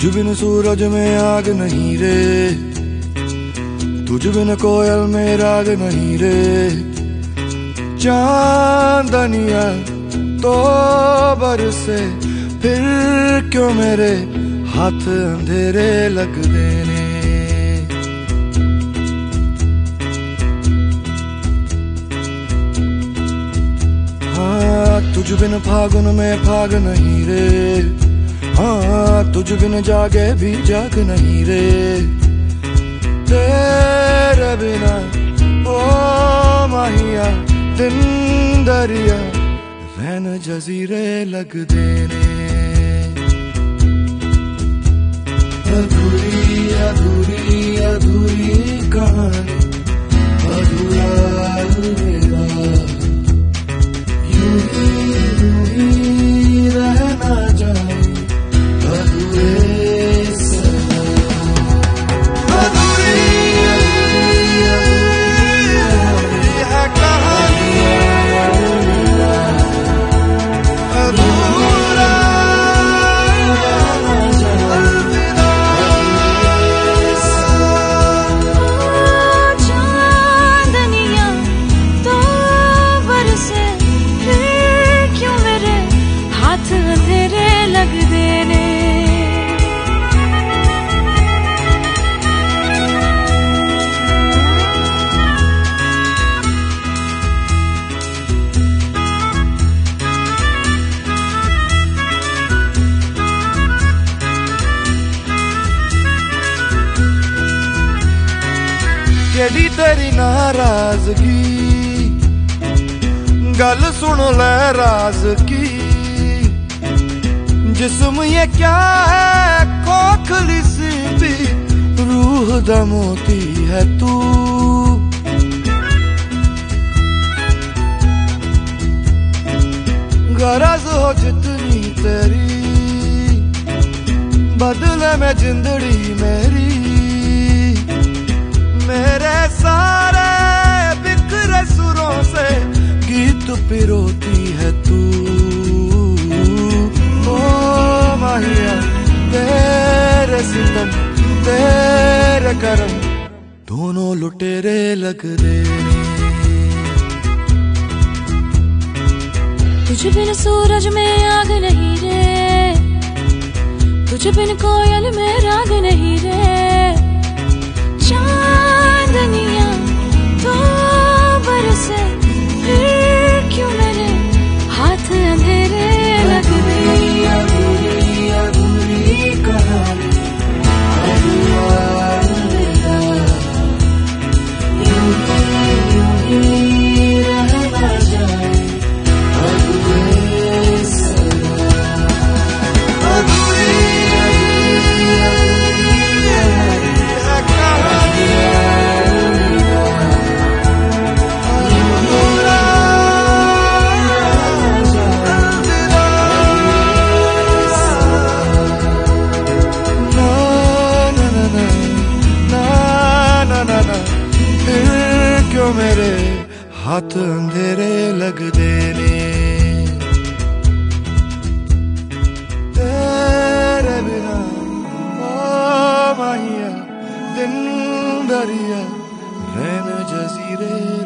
तुझ बिन सूरज में आग नहीं रे, तुझ बिन कोयल में राग नहीं रे। चांदनिया तो बरसे फिर क्यों मेरे हाथ अंधेरे लग देने। हाँ तुझ बिन फागुन में फाग नहीं रे, हाँ तुझ बिन जागे भी जाग नहीं रे। तेरे बिना ओ माहिया दिन दरिया रैन जजीरे लग देने। अधूरी अधूरी अधूरी कहानी, अधूरा मेरा यूं ही रहना जाए अधूरे सदा। अधूरी है कहानी, अधूरा चांदनिया तो बरसे फिर क्यों मेरे हाथ अंधेरे लग देने। केड़ी तेरी नाराजगी, गल सुन ले राज की। जिस्म ये क्या है खोखली सी भी, रूह दा मोती है तू। गरज हो जितनी तेरी, बदले में जिंदड़ी मेरी। मेरे सारे बिखरे सुरों से गीत पिरोती है तू। ओ माहिया तेरे सितम तेरे करम दोनों लुटेरे लग देने। तुझ बिन सूरज में आग नहीं रे, तुझ बिन कोयल में राग नहीं रे। चांदनिया तो बरसे फिर क्यों मेरे हाथ अंधेरे लग देने। अधूरी अधूरी कहानी, अधूरा मेरा यूं ही रहना जाए अधूरे सदा। अधूरी मेरे हाथ अंधेरे लग देने। तेरे बिना ओ माहिया दिन दरिया रैन जजीरे